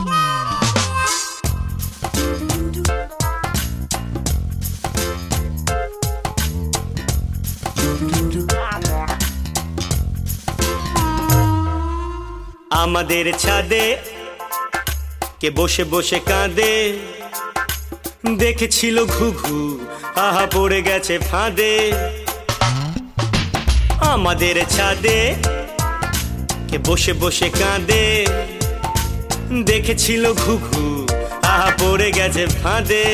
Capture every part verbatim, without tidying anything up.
আমাদের ছাদে কে বসে বসে কাঁদে, দেখেছিল ঘুঘু আহা পড়ে গেছে ফাঁদে। আমাদের ছাদে কে বসে বসে কাঁদে, দেখেছিল ঘুঘু আহা পড়ে গেছে ফাঁদে।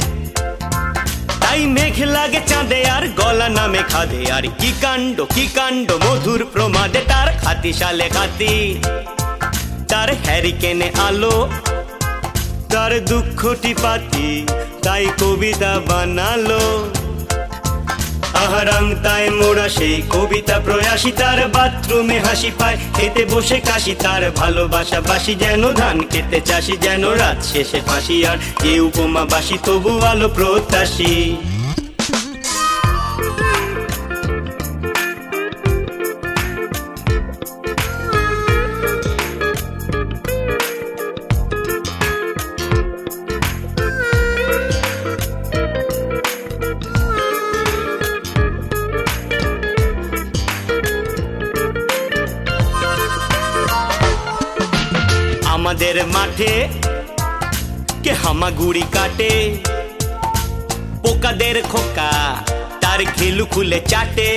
তাই মেঘ লাগে চাঁদে আর গলা নামে খাদে, আর কি কাণ্ড কি কাণ্ড মধুর প্রমাদে। তার খাতি সালে খাতি, তার হ্যারিকেনে আলো, তার দুঃখটি পাতি, তাই কবিতা বানালো। আহারাং তাই মোরা সেই কবিতা প্রয়াসী, তার বাথরুমে হাসি পায় খেতে বসে কাশি। তার ভালোবাসা বাসি যেন ধান খেতে চাষি, যেন রাত শেষে ফাঁসি আর যে উপমা বাসি তবু আলো প্রত্যাশী। আমাদের মাঠে কে হামাগুড়ি কাটে, পোকাদের খোকা তার ঘিলু খুলে চাটে।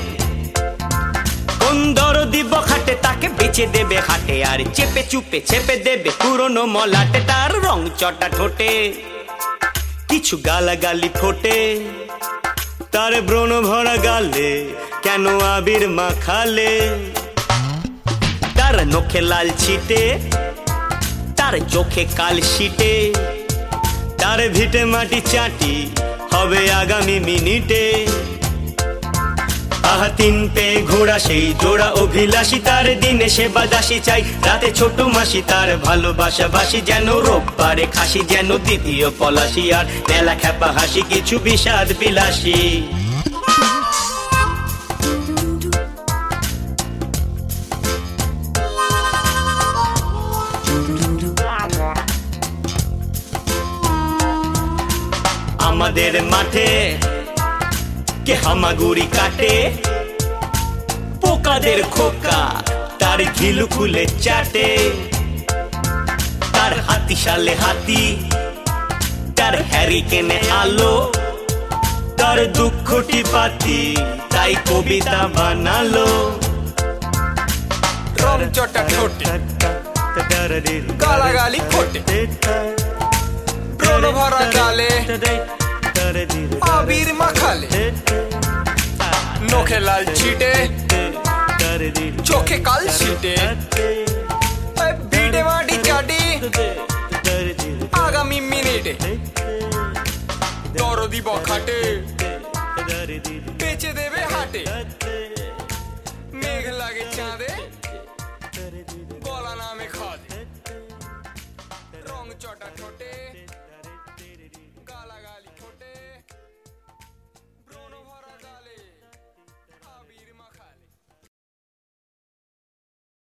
কোন দরদি বখাটে তাকে বেচে দেবে হাটে, আর চেপে চুপে চেপে দেবে পুরনো মলাটে। তার রং চটা ঠোঁটে কিছু গালাগালি ফোটে, তার ব্রণ ভরা গালে কেন আবির মাখালে। তার নখে লাল ছিটে, তার চোখে কাল শিটে, তার ভিটে মাটি চাটি হবে আগামী মিনিটে। আহা তিন পে ঘোড়া সেই জোড়া অভিলাষী, তার দিনে সে বাদাসী চাই রাতে ছোট মাসি। তার ভালোবাসা বাসি যেন রোববারে খাসি, যেন দ্বিতীয় পলাশি আর মেলা খ্যাপা হাসি কিছু বিষাদ বিলাসী। আমাদের মাঠে কে হামাগুড়ি কাটে, পোকাদের খোকা তার ঘিলু খুলে চাটে। তার হাতি সালে হাতি, তার হ্যারিকেনে আলো, তার দুঃখটি পাতি, তাই কবিতা বানালো। রং চটা ঠোঁটে গালাগালি ফোটে, ব্রণ ভরা গালে আবির মাখালে। নখে লাল ছিটে, চোখে কাল ছিটে, ভিটে মাটি চাটি আগামী মিনিটে। দরদি বখাটে বেচে দেবে হাটে, মেঘ লাগে চাঁদে গলা নামে খাদে। রং চটা ঠোঁটে